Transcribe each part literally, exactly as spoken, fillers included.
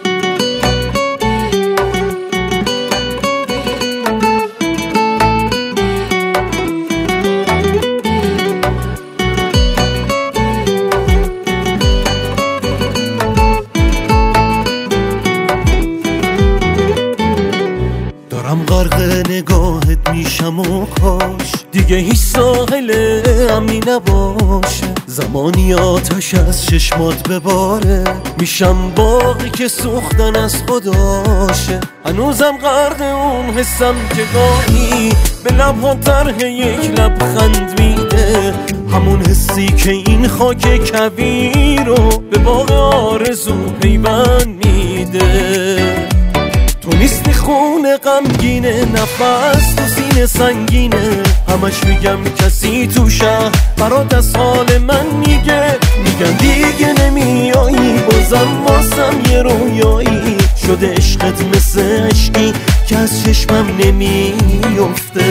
غرق نگاهت میشم و کاش دیگه هیچ ساحل امنی نباشه. زمانی آتش از چشمات بباره، میشم باقی که سوختن از خداشه. هنوزم غرق اون حسم که گاهی به لبها طرح یک لبخند میده، همون حسی که این خاک کویر رو به باغ آرزو پیوند میده. تو نیستی خون غمگینه، نفس تو سینه سنگینه، همش میگم کسی تو شهر برات از حال من میگه. میگن دیگه نمیایی، بازم واسم یه رویایی شده عشقت مثل عشقی که از چشمم نمیفته.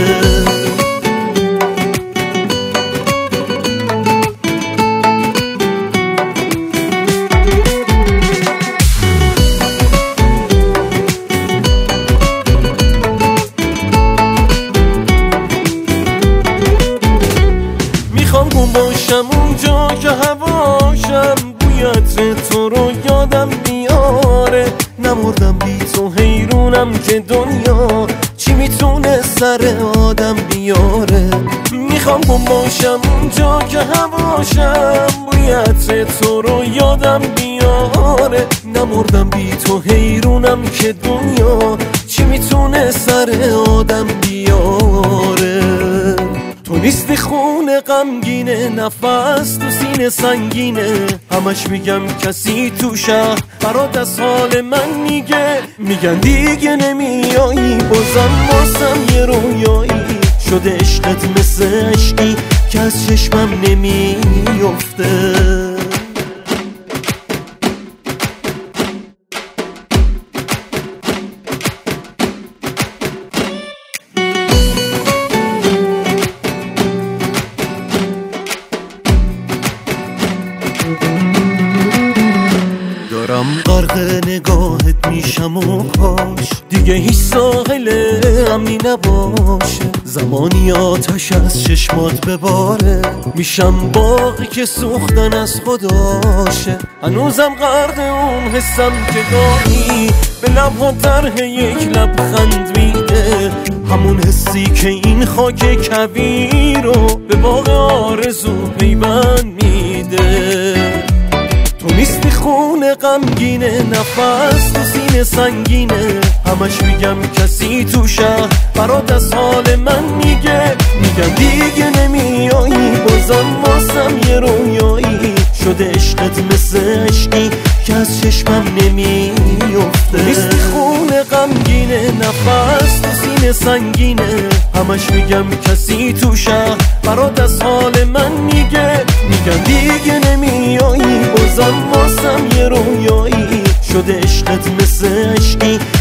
میخوام گم باشم اونجا که هواشم بوی عطر تو رو یادم میاره. نمردم بی تو، حیرونم که دنیا چی میتونه سر آدم بیاره. میخوام گم باشم اونجا که هواشم بوی عطر تو رو یادم بیاره. نمردم بی تو، حیرونم که دنیا چی میتونه سر آدم بیاره. تو نیستی خون غمگینه، نفس تو سینه سنگینه، همش میگم کسی تو شهر برات از حال من میگه. میگن دیگه نمیایی، بازم واسم یه رویایی شده عشقت مثل عشقی که از چشمم نمیفته. دارم غرق نگاهت میشم و کاش دیگه هیچ ساحل امنی نباشه. زمانی آتش از چشمات بباره، میشم باقی که سوختن از خداشه. هنوزم غرق اون حسم که گاهی به لبها طرح یک لبخند میده، همون حسی که این خاک کویر رو به باغ آرزو پیوند میده. تو نیستی خون غمگینه، نفس تو سینه سنگینه، همش میگم کسی تو شهر برات از حال من میگه. میگن دیگه نمیایی، بازم واسم یه رویایی شده عشقت مثل عشقی که از چشمم نمیفته. تو نیستی خون غمگینه، نفس تو سینه سنگینه، همش میگم کسی تو شهر برات از حال من میگه. میگن دیگه نمیایی، بازم واسم یه رویایی شده عشقت مثل عشقی که از چشمم نمیفته. نیستی خون غمگینه، نفس تو سینه سنگینه، همش میگم کسی تو شهر برات از حال من میگه. میگن دیگه نمیایی، بازم واسم یه رویایی شده عشقت مثل عشقی